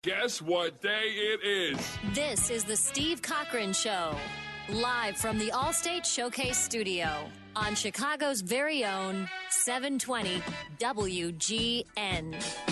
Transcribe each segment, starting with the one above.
Guess what day it is? This is the Steve Cochran Show, live from the Allstate Showcase Studio on Chicago's very own 720 WGN.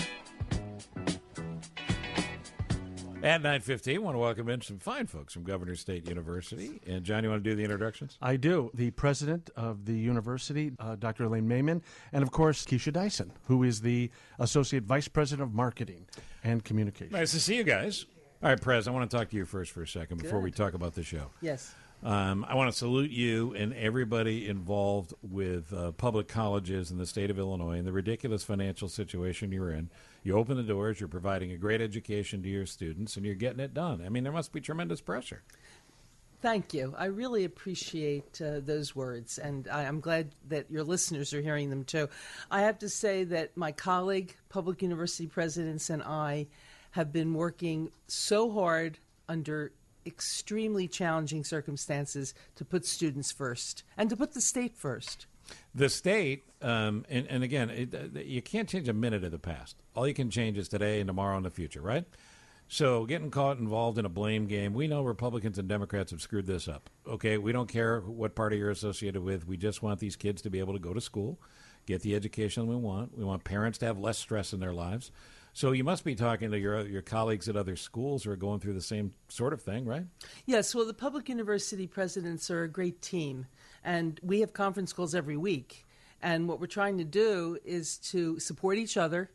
At 9:15, I want to welcome in some fine folks from Governor State University. And, John, you want to do the introductions? I do. The president of the university, Dr. Elaine Mayman, and, of course, Keisha Dyson, who is the associate vice president of marketing and communications. Nice to see you guys. All right, Prez, I want to talk to you first for a second before we talk about the show. Yes. I want to salute you and everybody involved with public colleges in the state of Illinois and the ridiculous financial situation you're in. You open the doors, you're providing a great education to your students, and you're getting it done. I mean, there must be tremendous pressure. Thank you. I really appreciate those words, and I'm glad that your listeners are hearing them too. I have to say that my colleague, public university presidents, and I have been working so hard under extremely challenging circumstances to put students first and to put the state first. The state, and again, you can't change a minute of the past. All you can change is today and tomorrow and the future, right? So getting caught involved in a blame game, we know Republicans and Democrats have screwed this up. Okay, we don't care what party you're associated with. We just want these kids to be able to go to school, get the education we want. We want parents to have less stress in their lives. So you must be talking to your colleagues at other schools who are going through the same sort of thing, right? Yes, well, the public university presidents are a great team, and we have conference calls every week. And what we're trying to do is to support each other,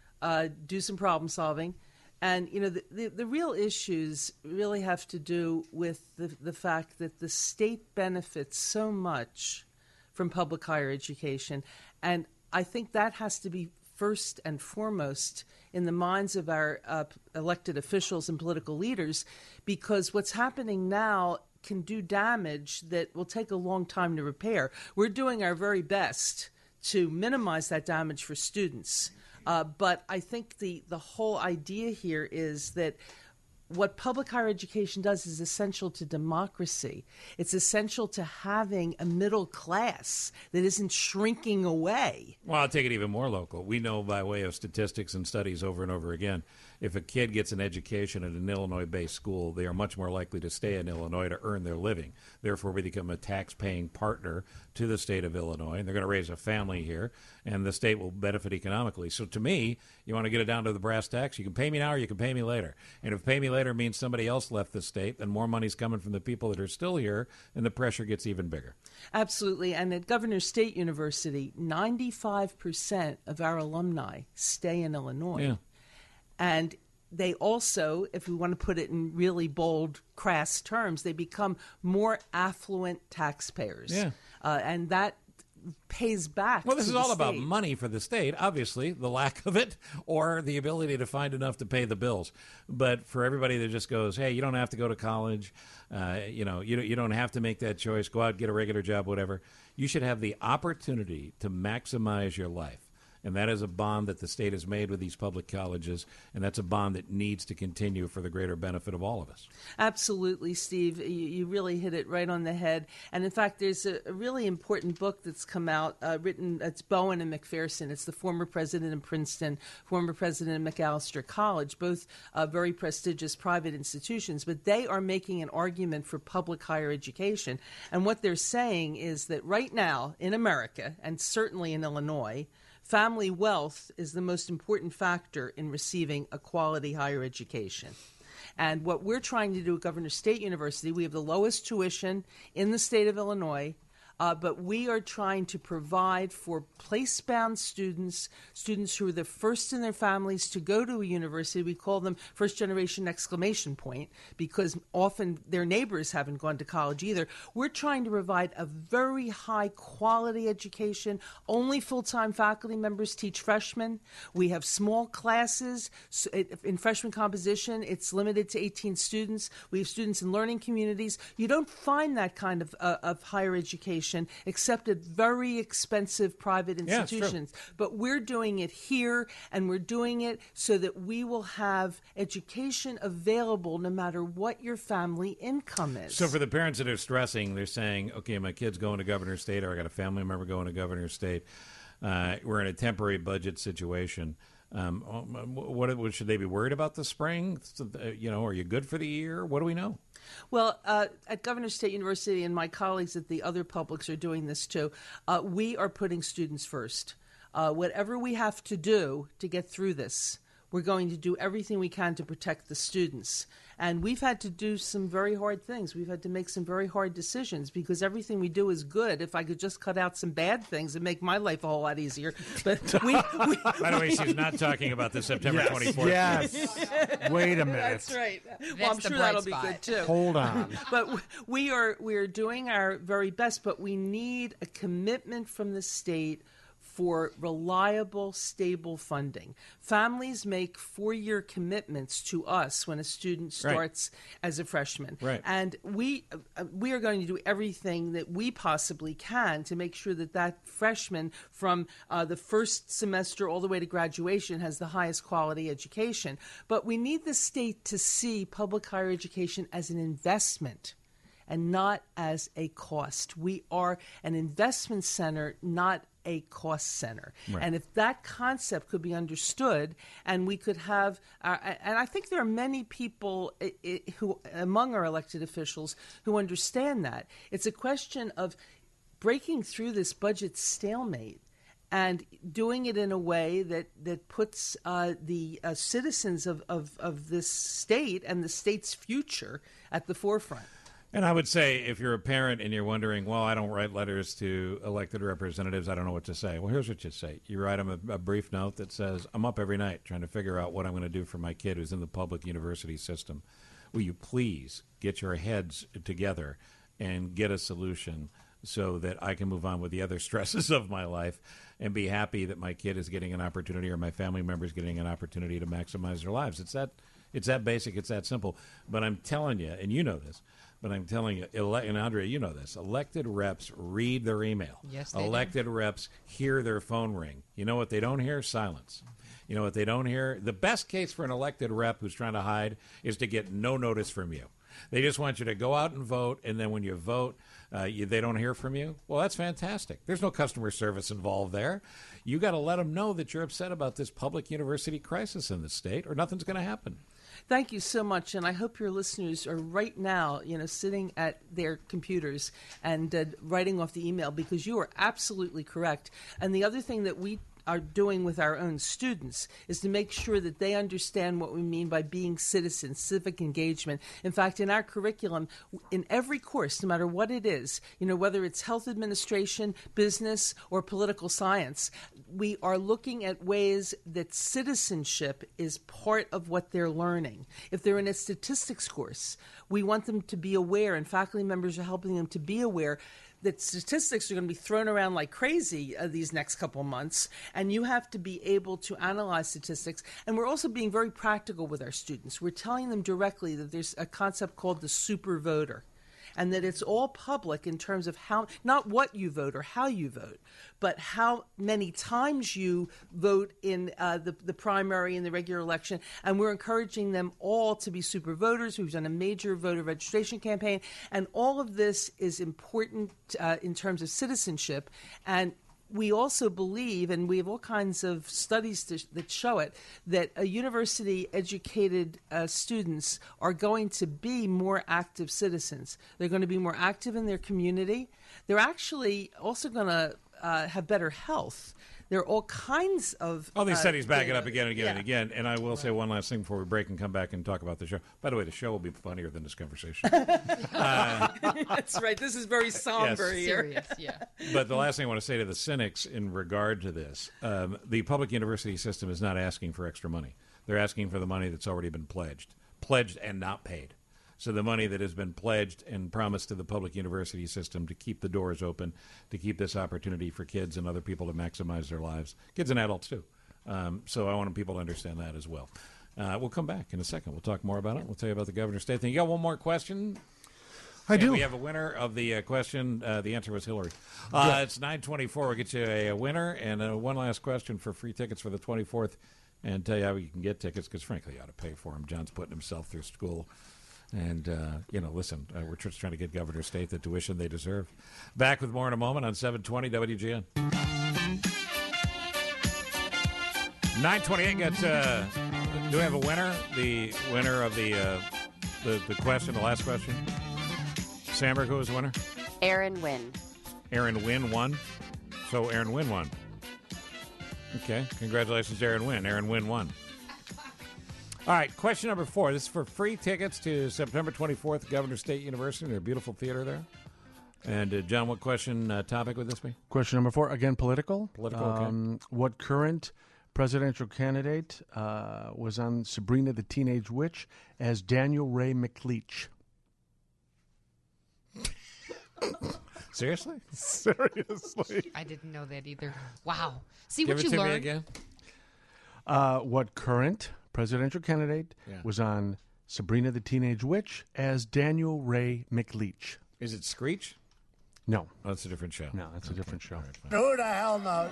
do some problem solving. And, you know, the real issues really have to do with the fact that the state benefits so much from public higher education. And I think that has to be first and foremost in the minds of our elected officials and political leaders, because what's happening now can do damage that will take a long time to repair. We're doing our very best to minimize that damage for students. But I think the whole idea here is that what public higher education does is essential to democracy. It's essential to having a middle class that isn't shrinking away. Well, I'll take it even more local. We know by way of statistics and studies over and over again, if a kid gets an education at an Illinois-based school, they are much more likely to stay in Illinois to earn their living. Therefore, we become a tax-paying partner to the state of Illinois, and they're going to raise a family here, and the state will benefit economically. So to me, you want to get it down to the brass tacks, you can pay me now or you can pay me later. And if pay me later means somebody else left the state, then more money's coming from the people that are still here, and the pressure gets even bigger. Absolutely. And at Governor State University, 95% of our alumni stay in Illinois. Yeah. And they also, if we want to put it in really bold, crass terms, they become more affluent taxpayers. Yeah. And that pays back. Well, this to is the all about state. money for the state, obviously, the lack of it or the ability to find enough to pay the bills. But for everybody that just goes, hey, you don't have to go to college, you don't have to make that choice, go out, get a regular job, whatever. You should have the opportunity to maximize your life. And that is a bond that the state has made with these public colleges, and that's a bond that needs to continue for the greater benefit of all of us. Absolutely, Steve. You really hit it right on the head. And in fact, there's a really important book that's come out, written, it's Bowen and McPherson. It's the former president of Princeton, former president of Macalester College, both very prestigious private institutions, but they are making an argument for public higher education. And what they're saying is that right now in America, and certainly in Illinois, family wealth is the most important factor in receiving a quality higher education. And what we're trying to do at Governor State University, we have the lowest tuition in the state of Illinois, but we are trying to provide for place-bound students who are the first in their families to go to a university. We call them first-generation exclamation point because often their neighbors haven't gone to college either. We're trying to provide a very high-quality education. Only full-time faculty members teach freshmen. We have small classes. In freshman composition, it's limited to 18 students. We have students in learning communities. You don't find that kind of higher education except at very expensive private institutions. Yeah, but we're doing it here, and we're doing it so that we will have education available no matter what your family income is. So for the parents that are stressing, they're saying, okay, my kid's going to Governor State, or I got a family member going to Governor State. We're in a temporary budget situation. What should they be worried about the spring? Are you good for the year? What do we know? Well, at Governor State University, and my colleagues at the other publics are doing this too, we are putting students first. Whatever we have to do to get through this, we're going to do everything we can to protect the students. And we've had to do some very hard things. We've had to make some very hard decisions because everything we do is good. If I could just cut out some bad things, it'd make my life a whole lot easier. But By the way, she's not talking about the September 24th. Yes. Wait a minute. That's right. Well, I'm sure that'll be good too. Hold on. But we are doing our very best, but we need a commitment from the state for reliable, stable funding. Families make 4-year commitments to us when a student starts as a freshman. Right. And we are going to do everything that we possibly can to make sure that freshman from the first semester all the way to graduation has the highest quality education. But we need the state to see public higher education as an investment and not as a cost. We are an investment center, not a cost center. Right. And if that concept could be understood, and we could have, and I think there are many people who, among our elected officials, who understand that. It's a question of breaking through this budget stalemate and doing it in a way that puts the citizens of this state and the state's future at the forefront. And I would say if you're a parent and you're wondering, well, I don't write letters to elected representatives, I don't know what to say. Well, here's what you say. You write them a brief note that says, I'm up every night trying to figure out what I'm going to do for my kid who's in the public university system. Will you please get your heads together and get a solution so that I can move on with the other stresses of my life and be happy that my kid is getting an opportunity or my family member is getting an opportunity to maximize their lives. It's that basic. It's that simple. But I'm telling you, and you know this, but I'm telling you, and Andrea, you know this, elected reps read their email. Yes, they elected reps hear their phone ring. You know what they don't hear? Silence. You know what they don't hear? The best case for an elected rep who's trying to hide is to get no notice from you. They just want you to go out and vote, and then when you vote, they don't hear from you. Well, that's fantastic. There's no customer service involved there. You got to let them know that you're upset about this public university crisis in the state, or nothing's going to happen. Thank you so much, and I hope your listeners are right now, sitting at their computers and writing off the email, because you are absolutely correct. And the other thing that we are doing with our own students is to make sure that they understand what we mean by being citizens, civic engagement. In fact, in our curriculum, in every course, no matter what it is, whether it's health administration, business, or political science, we are looking at ways that citizenship is part of what they're learning. If they're in a statistics course, we want them to be aware, and faculty members are helping them to be aware that statistics are going to be thrown around like crazy these next couple months, and you have to be able to analyze statistics. And we're also being very practical with our students. We're telling them directly that there's a concept called the super voter, and that it's all public in terms of how, not what you vote or how you vote, but how many times you vote in the primary and the regular election. And we're encouraging them all to be super voters. We've done a major voter registration campaign, and all of this is important in terms of citizenship. And we also believe, and we have all kinds of studies that show it, that university-educated students are going to be more active citizens. They're going to be more active in their community. They're actually also going to have better health. There are all kinds of all these studies back it up again and again yeah. and again. And I will say one last thing before we break and come back and talk about the show. By the way, the show will be funnier than this conversation. That's right. This is very somber here. Serious, yeah. But the last thing I want to say to the cynics in regard to this, the public university system is not asking for extra money. They're asking for the money that's already been pledged and not paid. So the money that has been pledged and promised to the public university system to keep the doors open, to keep this opportunity for kids and other people to maximize their lives, kids and adults too. So I want people to understand that as well. We'll come back in a second. We'll talk more about it. We'll tell you about the governor's state thing. You got one more question? I do. We have a winner of the question. The answer was Hillary. It's 9:24. We'll get you a winner. And one last question for free tickets for the 24th, and tell you how you can get tickets, because frankly you ought to pay for them. John's putting himself through school. And, listen, we're just trying to get Governor State the tuition they deserve. Back with more in a moment on 720 WGN. 9:28 gets. Do we have a winner? The winner of the question, the last question. Sandberg, who was the winner? Aaron Wynn. Aaron Wynn won. So Aaron Wynn won. Okay, congratulations, Aaron Wynn. Aaron Wynn won. All right, question number 4. This is for free tickets to September 24th, Governor State University, their beautiful theater there. And, John, what topic would this be? Question number 4, again, political. Political, okay. What current presidential candidate was on Sabrina the Teenage Witch as Daniel Ray McLeach? Seriously? Seriously. I didn't know that either. Wow. See Give what it you to learned. me again. What current presidential candidate was on Sabrina the Teenage Witch as Daniel Ray McLeach? Is it Screech? No. Oh, that's a different show. No, that's a different show. Who the hell knows?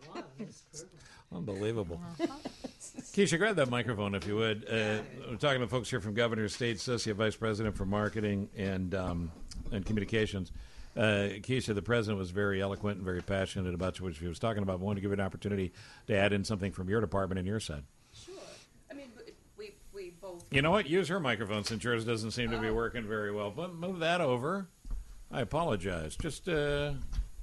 Unbelievable. Keisha, grab that microphone if you would. We're talking to folks here from Governor State, Associate Vice President for Marketing and Communications. Keisha, the president was very eloquent and very passionate about what she was talking about. I wanted to give you an opportunity to add in something from your department and your side. Sure. I mean, we both. You know what? Use her microphone since yours doesn't seem to be working very well. But move that over. I apologize. Just, there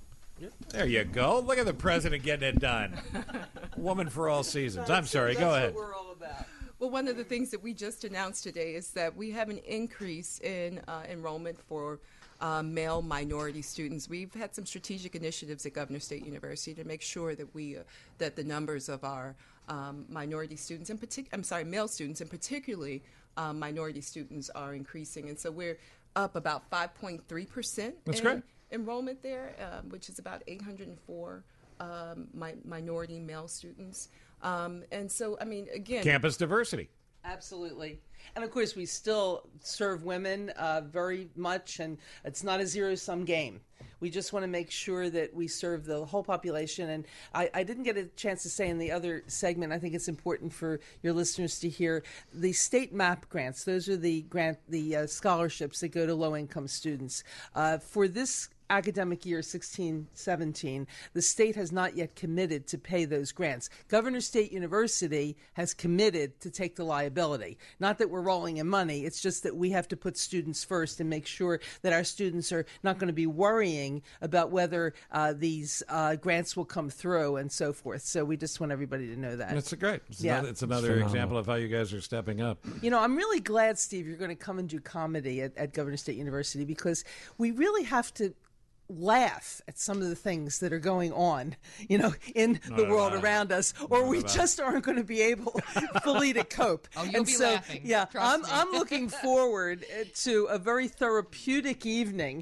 you go. Look at the president getting it done. Woman for all seasons. I'm sorry. Go ahead. That's what we're all about. Well, one of the things that we just announced today is that we have an increase in enrollment for male minority students. We've had some strategic initiatives at Governor State University to make sure that that the numbers of our minority students, male students, and particularly minority students, are increasing. And so we're up about 5.3% in enrollment there, which is about 804 minority male students. And so, I mean, again, campus diversity. Absolutely. And, of course, we still serve women very much, and it's not a zero-sum game. We just want to make sure that we serve the whole population. And I didn't get a chance to say in the other segment, I think it's important for your listeners to hear, the state MAP grants. Those are the scholarships that go to low-income students. For this academic year 16-17, the state has not yet committed to pay those grants. Governor State University has committed to take the liability. Not that we're rolling in money, it's just that we have to put students first and make sure that our students are not going to be worrying about whether these grants will come through and so forth. So we just want everybody to know that. That's great. It's another example of how you guys are stepping up. You know, I'm really glad, Steve, you're going to come and do comedy at Governor State University, because we really have to laugh at some of the things that are going on, in the world around us, or we just aren't going to be able fully to cope. Oh, you'll be laughing. Yeah, Trust me. I'm looking forward to a very therapeutic evening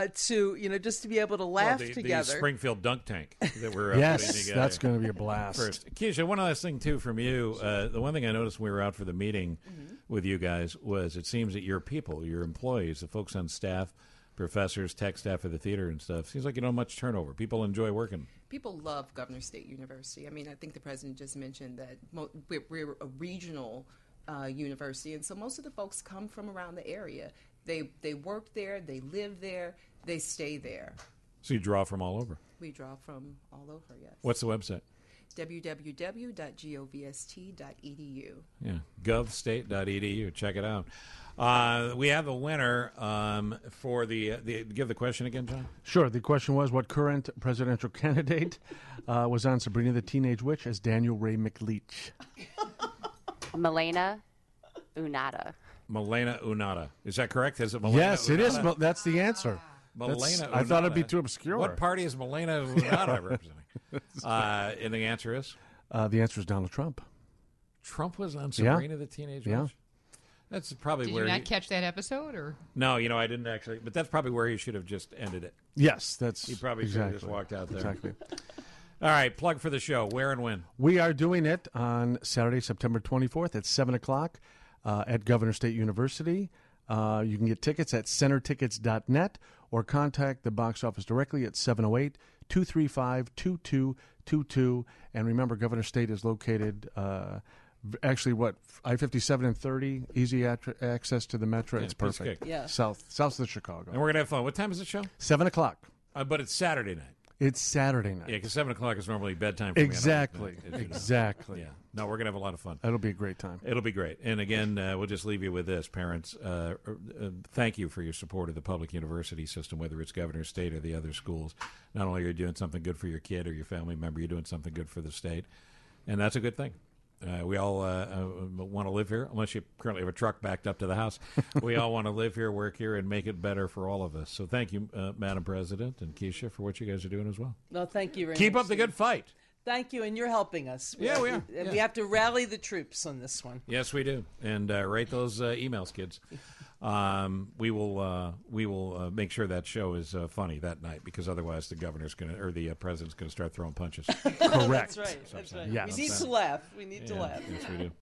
to just to be able to laugh together. The Springfield dunk tank that we're putting Yes, together. that's going to be a blast. First, Keisha, one last thing too from you. The one thing I noticed when we were out for the meeting with you guys was it seems that your people, your employees, the folks on staff, professors, tech staff of the theater and stuff, seems like you don't have much turnover. People enjoy working. People love Governor State University. I mean, I think the president just mentioned that we're a regional university, and so most of the folks come from around the area. They work there, they live there, they stay there. So you draw from all over? We draw from all over, yes. What's the website? www.govstate.edu. Yeah, govstate.edu. Check it out. We have a winner for the give the question again, John. Sure. The question was, what current presidential candidate was on Sabrina the Teenage Witch as Daniel Ray McLeach? Milena Unata. Milena Unata. Is that correct? Is it Milena Yes, Unata? it is. That's the answer. Milena I thought it'd be Unata. too obscure. What party is Milena Unata representing? And the answer is? The answer is Donald Trump. Trump was on Sabrina the Teenage Witch? Yeah. That's probably Did where you not catch that episode, or? No, I didn't actually. But that's probably where he should have just ended it. Yes, that's He probably should have just walked out there. Exactly. All right, plug for the show. Where and when? We are doing it on Saturday, September 24th at 7 o'clock at Governor State University. You can get tickets at centertickets.net or contact the box office directly at 708-235-2222. And remember, Governor State is located actually, I-57 and 30, easy access to the metro. Yeah, it's perfect. Yeah. South of Chicago. And we're going to have fun. What time is the show? 7 o'clock. But it's Saturday night. It's Saturday night. Yeah, because 7 o'clock is normally bedtime for me. Exactly. As you know. Exactly. Yeah. No, we're going to have a lot of fun. That'll be a great time. It'll be great. And again, we'll just leave you with this, parents. Thank you for your support of the public university system, whether it's Governor State or the other schools. Not only are you doing something good for your kid or your family member, you're doing something good for the state. And that's a good thing. We all want to live here, unless you currently have a truck backed up to the house. We all want to live here, work here, and make it better for all of us. So thank you, Madam President and Keisha, for what you guys are doing as well. Well, thank you very much. Keep up the good fight. Thank you, and you're helping us. Yeah, we are. We have to rally the troops on this one. Yes, we do. And write those emails, kids. We will make sure that show is funny that night, because otherwise the governor's going to, or the president's going to start throwing punches. Correct. That's right. That's right. Yes. We need to laugh. We need to laugh. Yes, we do.